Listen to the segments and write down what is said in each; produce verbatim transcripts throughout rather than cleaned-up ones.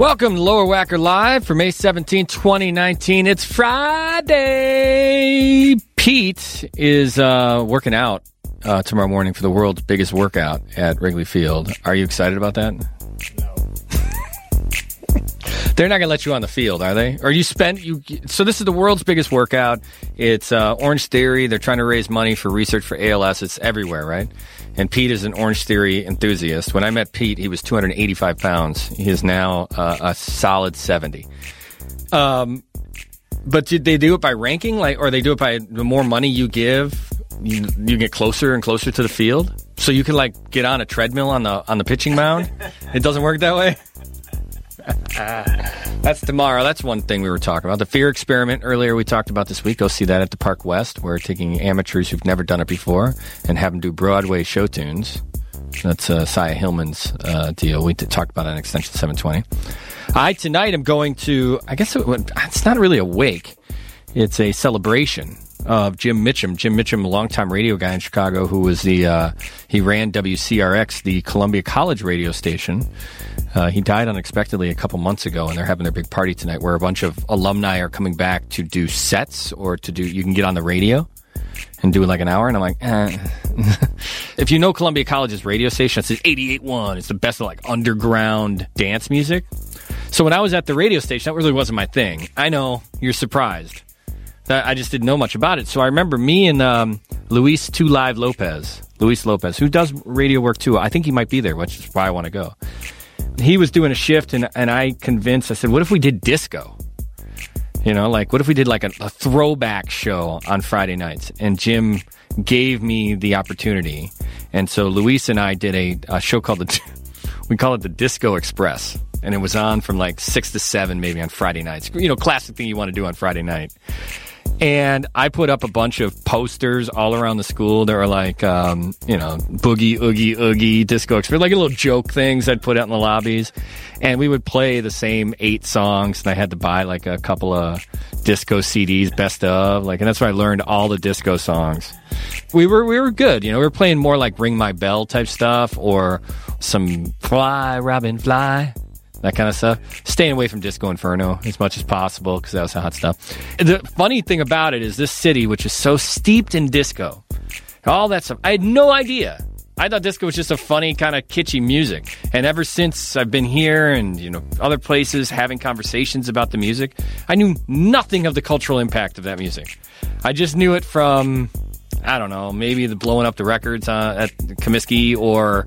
Welcome to Lower Wacker Live for May seventeenth, twenty nineteen. It's Friday. Pete is uh, working out uh, tomorrow morning for the world's biggest workout at Wrigley Field. Are you excited about that? No. They're not going to let you on the field, are they? Or you spend you. So this is the world's biggest workout. It's uh, Orange Theory. They're trying to raise money for research for A L S. It's everywhere, right? And Pete is an Orange Theory enthusiast. When I met Pete, he was two hundred eighty-five pounds. He is now uh, a solid seventy. Um, but did they do it by ranking, like, or they do it by the more money you give, you, you get closer and closer to the field? So you can like get on a treadmill on the on the pitching mound? It doesn't work that way? That's tomorrow. That's one thing we were talking about. The fear experiment earlier we talked about this week. Go see that at the Park West. We're taking amateurs who've never done it before and have them do Broadway show tunes. That's uh, Sia Hillman's uh, deal. We t- talked about it on Extension seven twenty. I, tonight, am going to, I guess it, it's not really a wake. It's a celebration of Jim Mitchum. Jim Mitchum, a longtime radio guy in Chicago who was the, uh, he ran W C R X, the Columbia College radio station. Uh, he died unexpectedly a couple months ago, and they're having their big party tonight where a bunch of alumni are coming back to do sets or to do, you can get on the radio and do like an hour. And I'm like, eh. If you know Columbia College's radio station, it's eighty-eight point one. It's the best of like underground dance music. So when I was at the radio station, that really wasn't my thing. I know, you're surprised. I just didn't know much about it. So I remember me and um, Luis Two Live Lopez, Luis Lopez, who does radio work too. I think he might be there, which is why I want to go. He was doing a shift, and, and I convinced, I said, what if we did disco? You know, like, what if we did like a, a throwback show on Friday nights? And Jim gave me the opportunity. And so Luis and I did a, a show called, the we call it the Disco Express. And it was on from like six to seven maybe on Friday nights. You know, classic thing you want to do on Friday night. And I put up a bunch of posters all around the school. There were like, um, you know, boogie, oogie, oogie, disco express, like little joke things I'd put out in the lobbies. And we would play the same eight songs. And I had to buy like a couple of disco C Ds, best of. Like, and that's where I learned all the disco songs. We were we were good. You know, we were playing more like Ring My Bell type stuff or some Fly, Robin, Fly. That kind of stuff. Staying away from Disco Inferno as much as possible because that was hot stuff. The funny thing about it is this city, which is so steeped in disco, all that stuff, I had no idea. I thought disco was just a funny kind of kitschy music. And ever since I've been here and, you know, other places having conversations about the music, I knew nothing of the cultural impact of that music. I just knew it from, I don't know, maybe the blowing up the records uh, at Comiskey or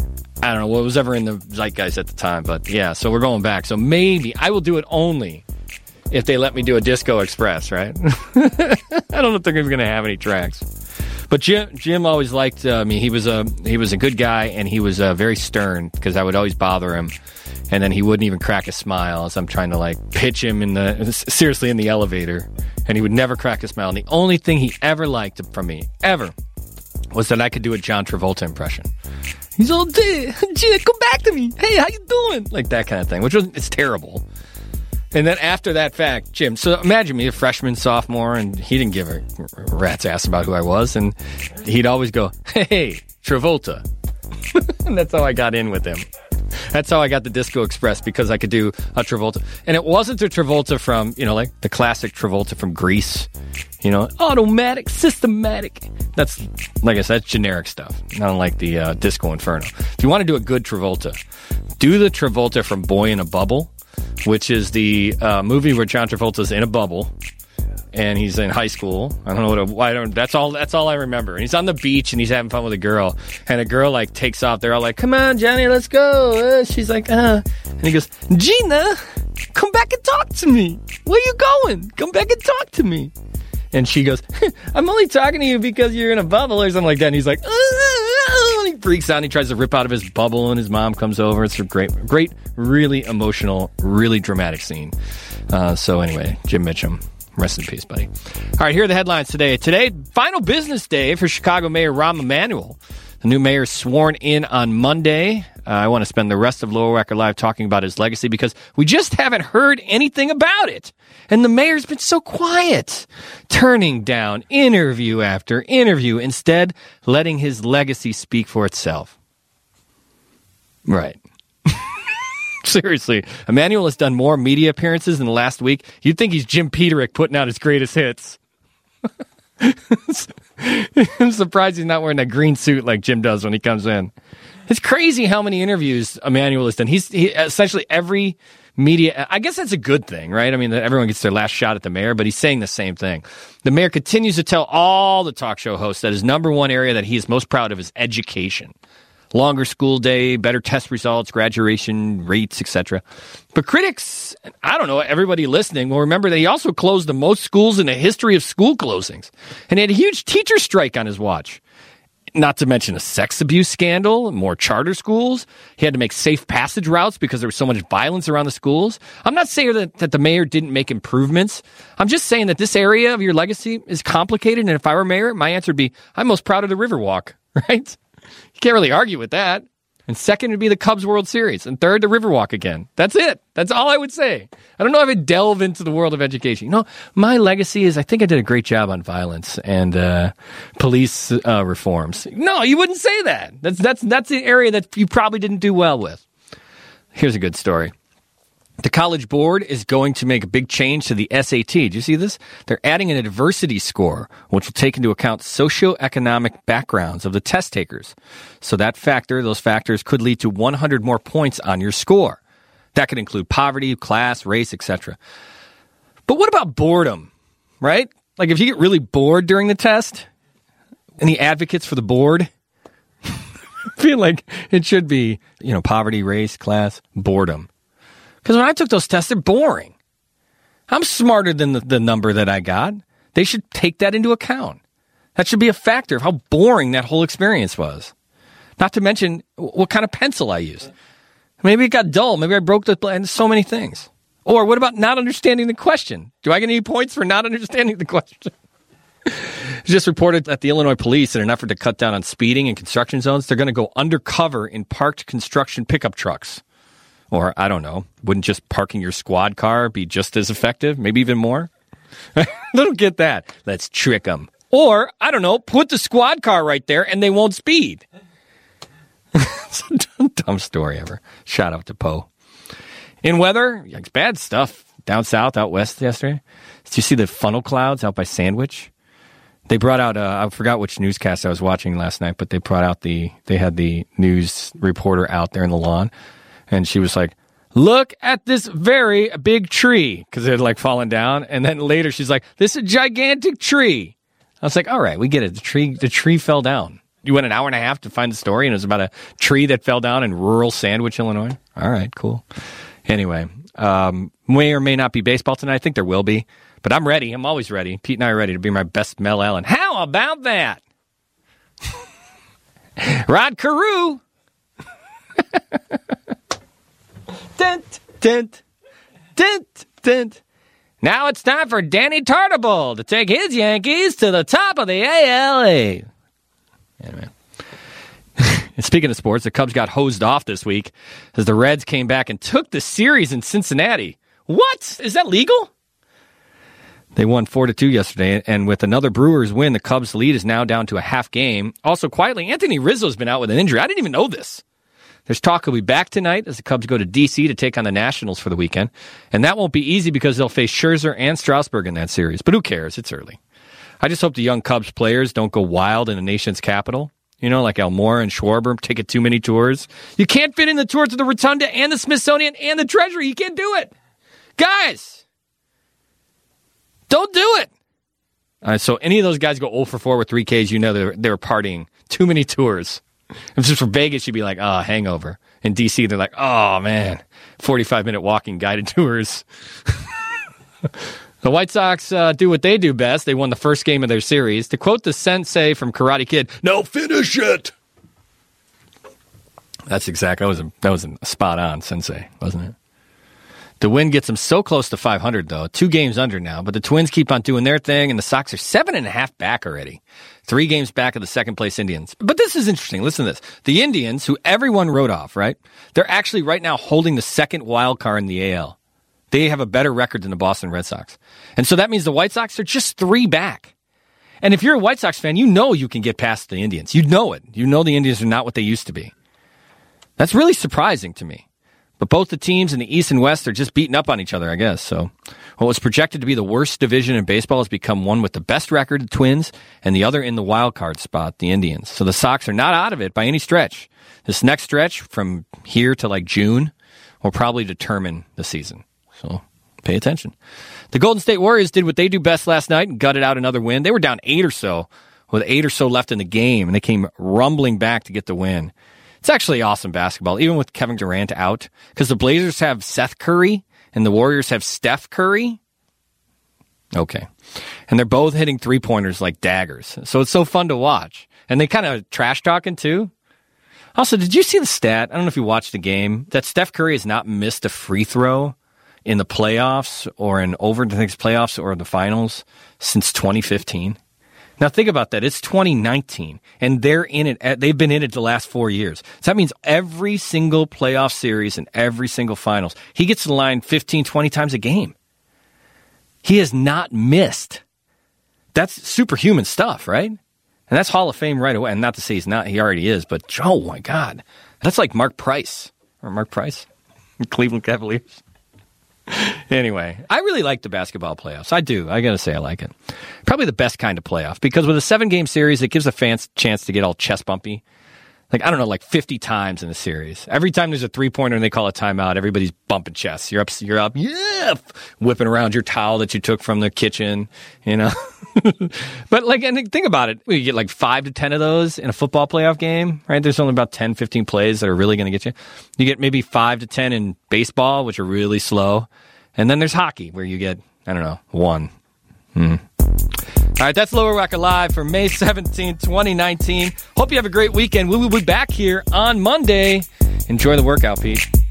I don't know what was ever in the zeitgeist at the time, but yeah, so we're going back. So maybe I will do it only if they let me do a Disco Express, right? I don't know if they're even going to have any tracks. But Jim, Jim always liked uh, me. He was a he was a good guy, and he was uh, very stern because I would always bother him, and then he wouldn't even crack a smile as I'm trying to like pitch him in the seriously in the elevator, and he would never crack a smile. And the only thing he ever liked from me ever was that I could do a John Travolta impression. He's all, Jim, come back to me. Hey, how you doing? Like that kind of thing, which was it's terrible. And then after that fact, Jim, so imagine me, a freshman, sophomore, and he didn't give a rat's ass about who I was. And he'd always go, hey, Travolta. And that's how I got in with him. That's how I got the Disco Express, because I could do a Travolta. And it wasn't the Travolta from, you know, like the classic Travolta from Grease. You know, automatic, systematic. That's, like I said, that's generic stuff. Not like the uh, Disco Inferno. If you want to do a good Travolta, do the Travolta from Boy in a Bubble, which is the uh, movie where John Travolta's in a bubble. And he's in high school. I don't know what. A, I don't. That's all. That's all I remember. And he's on the beach and he's having fun with a girl. And a girl like takes off. They're all like, "Come on, Johnny, let's go." Uh, she's like, "Uh," and he goes, "Gina, come back and talk to me. Where you going? Come back and talk to me." And she goes, "I'm only talking to you because you're in a bubble," or something like that. And he's like, "Oh!" He freaks out. And he tries to rip out of his bubble, and his mom comes over. It's a great, great, really emotional, really dramatic scene. Uh, so anyway, Jim Mitchum. Rest in peace, buddy. All right, here are the headlines today. Today, final business day for Chicago Mayor Rahm Emanuel. The new mayor is sworn in on Monday. Uh, I want to spend the rest of Lower Wacker Live talking about his legacy because we just haven't heard anything about it. And the mayor's been so quiet, turning down interview after interview, instead letting his legacy speak for itself. Right. Seriously, Emmanuel has done more media appearances in the last week. You'd think he's Jim Peterick putting out his greatest hits. I'm surprised he's not wearing that green suit like Jim does when he comes in. It's crazy how many interviews Emmanuel has done. He's he, essentially every media. I guess that's a good thing, right? I mean, everyone gets their last shot at the mayor, but he's saying the same thing. The mayor continues to tell all the talk show hosts that his number one area that he is most proud of is education. Longer school day, better test results, graduation rates, et cetera. But critics, I don't know, everybody listening will remember that he also closed the most schools in the history of school closings. And he had a huge teacher strike on his watch. Not to mention a sex abuse scandal, more charter schools. He had to make safe passage routes because there was so much violence around the schools. I'm not saying that, that the mayor didn't make improvements. I'm just saying that this area of your legacy is complicated. And if I were mayor, my answer would be, I'm most proud of the Riverwalk, right? You can't really argue with that. And second would be the Cubs World Series. And third, the Riverwalk again. That's it. That's all I would say. I don't know if I delve into the world of education. You know, my legacy is I think I did a great job on violence and uh, police uh, reforms. No, you wouldn't say that. That's that's that's the area that you probably didn't do well with. Here's a good story. The College Board is going to make a big change to the S A T. Do you see this? They're adding an adversity score, which will take into account socioeconomic backgrounds of the test takers. So that factor, those factors could lead to one hundred more points on your score. That could include poverty, class, race, et cetera. But what about boredom, right? Like if you get really bored during the test, any advocates for the board? I feel like it should be, you know, poverty, race, class, boredom. Because when I took those tests, they're boring. I'm smarter than the, the number that I got. They should take that into account. That should be a factor of how boring that whole experience was. Not to mention what kind of pencil I used. Maybe it got dull. Maybe I broke the and so many things. Or what about not understanding the question? Do I get any points for not understanding the question? It's just reported that the Illinois police, in an effort to cut down on speeding in construction zones, they're going to go undercover in parked construction pickup trucks. Or, I don't know, wouldn't just parking your squad car be just as effective? Maybe even more? I don't get that. Let's trick them. Or, I don't know, put the squad car right there and they won't speed. It's a dumb story ever. Shout out to Poe. In weather, it's bad stuff down south, out west yesterday. Did you see the funnel clouds out by Sandwich? They brought out, uh, I forgot which newscast I was watching last night, but they brought out the, they had the news reporter out there in the lawn. And she was like, look at this very big tree, because it had like fallen down. And then later she's like, this is a gigantic tree. I was like, all right, we get it. The tree, the tree fell down. You went an hour and a half to find the story, and it was about a tree that fell down in rural Sandwich, Illinois. All right, cool. Anyway, um, may or may not be baseball tonight. I think there will be, but I'm ready. I'm always ready. Pete and I are ready to be my best Mel Allen. How about that? Rod Carew. Dent, dent, dent, dent. Now it's time for Danny Tartabull to take his Yankees to the top of the A L A. Anyway. Speaking of sports, the Cubs got hosed off this week as the Reds came back and took the series in Cincinnati. What? Is that legal? They won four to two yesterday, and with another Brewers win, the Cubs' lead is now down to a half game. Also, quietly, Anthony Rizzo's been out with an injury. I didn't even know this. There's talk he'll be back tonight as the Cubs go to D C to take on the Nationals for the weekend. And that won't be easy because they'll face Scherzer and Strasburg in that series. But who cares? It's early. I just hope the young Cubs players don't go wild in the nation's capital. You know, like Elmore and Schwarber taking too many tours. You can't fit in the tours of the Rotunda and the Smithsonian and the Treasury. You can't do it. Guys, don't do it. All right, so any of those guys go oh for four with three Ks, you know they were, they were partying. Too many tours. If it's for Vegas, you'd be like, oh, hangover. In D C, they're like, oh, man, forty-five minute walking guided tours. The White Sox uh, do what they do best. They won the first game of their series. To quote the sensei from Karate Kid, "Now finish it." That's exactly, that was a, that was a spot on sensei, wasn't it? The win gets them so close to five hundred, though. Two games under now, but the Twins keep on doing their thing, and the Sox are seven and a half back already. Three games back of the second-place Indians. But this is interesting. Listen to this. The Indians, who everyone wrote off, right? They're actually right now holding the second wild card in the A L. They have a better record than the Boston Red Sox. And so that means the White Sox are just three back. And if you're a White Sox fan, you know you can get past the Indians. You know it. You know the Indians are not what they used to be. That's really surprising to me. But both the teams in the East and West are just beating up on each other, I guess. So what was projected to be the worst division in baseball has become one with the best record, the Twins, and the other in the wild card spot, the Indians. So the Sox are not out of it by any stretch. This next stretch from here to like June will probably determine the season. So pay attention. The Golden State Warriors did what they do best last night and gutted out another win. They were down eight or so with eight or so left in the game, and they came rumbling back to get the win. It's actually awesome basketball, even with Kevin Durant out, because the Blazers have Seth Curry and the Warriors have Steph Curry. Okay. And they're both hitting three-pointers like daggers. So it's so fun to watch. And they kind of trash-talking, too. Also, did you see the stat? I don't know if you watched the game, that Steph Curry has not missed a free throw in the playoffs or in over the playoffs or the finals since twenty fifteen. Now think about that. It's twenty nineteen, and they're in it. They've been in it the last four years. So that means every single playoff series and every single finals, he gets to the line fifteen, twenty times a game. He has not missed. That's superhuman stuff, right? And that's Hall of Fame right away. And not to say he's not, he already is, but oh my God. That's like Mark Price. Or Mark Price? Cleveland Cavaliers. Anyway, I really like the basketball playoffs. I do. I got to say I like it. Probably the best kind of playoff because with a seven-game series, it gives a fan a chance to get all chest bumpy. Like, I don't know, like fifty times in a series. Every time there's a three-pointer and they call a timeout, everybody's bumping chests. You're up, you're up, yeah, whipping around your towel that you took from the kitchen, you know. But, like, and think about it. You get like five to ten of those in a football playoff game, right? There's only about ten, fifteen plays that are really going to get you. You get maybe five to ten in baseball, which are really slow. And then there's hockey, where you get, I don't know, one. Hmm. All right, that's Lower Rock Alive for May seventeenth, twenty nineteen. Hope you have a great weekend. We will be back here on Monday. Enjoy the workout, Pete.